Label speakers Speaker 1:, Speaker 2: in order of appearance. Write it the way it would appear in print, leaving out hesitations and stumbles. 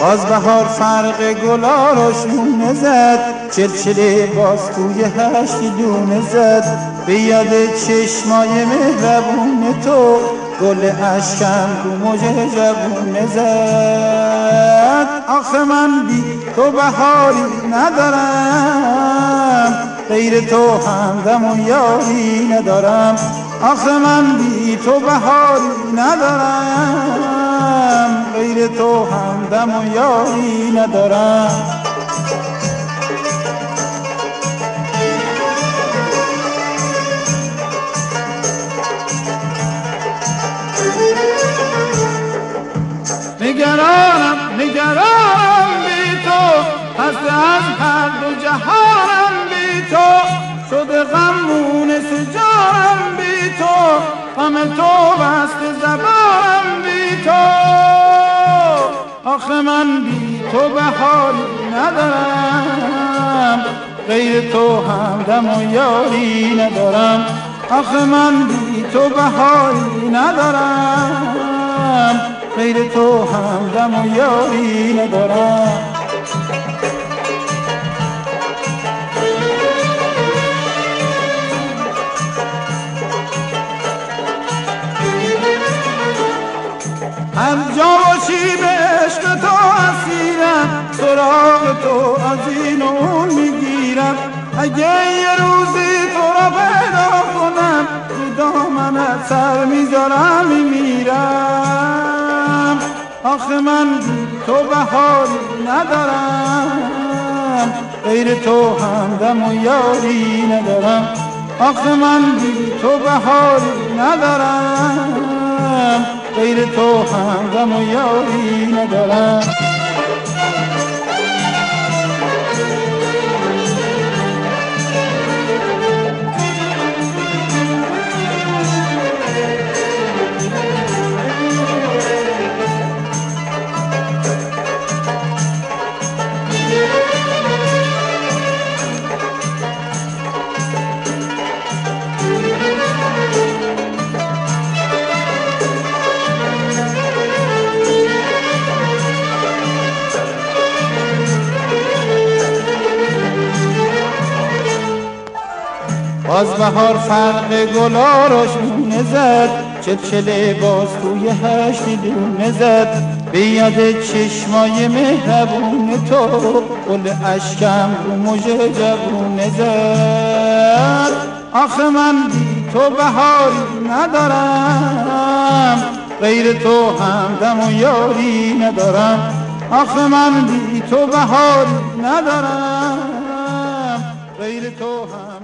Speaker 1: باز بهار فرق گلا رو شونه زد، چلچله باز توی هشت دونه زد. به یاد چشمای مهربون تو گل اشکم تو موجه جوونه زد. آخه من بی تو بهاری ندارم، غیر تو همدم و یاری ندارم. آخه من بی تو بهاری ندارم، غیر تو همدم و یاری ندارم. نگرانم نگرانم بی تو، خسته از هر دو جهانم بی تو. شده غمون سجارم بی تو، غم تو بست زبانم بی تو. آخه من بی تو بهاری ندارم، غیر تو همدم و یاری ندارم. آخه من بی تو بهاری ندارم، غیر تو همدم و یاری ندارم. هر جا باشی به عشق تو اسیرم، سراغ تو از این و اون میگیرم. اگه یه روزی تو را پیدا کنم، رو دامنت سر میذارم میمیرم. آخه من بی تو بهاری ندارم، غیر تو همدم و یاری ندارم. آخه من بی تو بهاری ندارم، غیر تو همدم و یاری ندارم. باز بهار فرق گلا رو شونه زد، چلچله باز توی هشت دونه زد. به یاد چشمای مهربون تو گل اشکم رو موجه جوونه زد. آخه من بی تو بهاری ندارم، غیر تو همدم و یاری ندارم. آخه من بی تو بهاری ندارم، غیر تو هم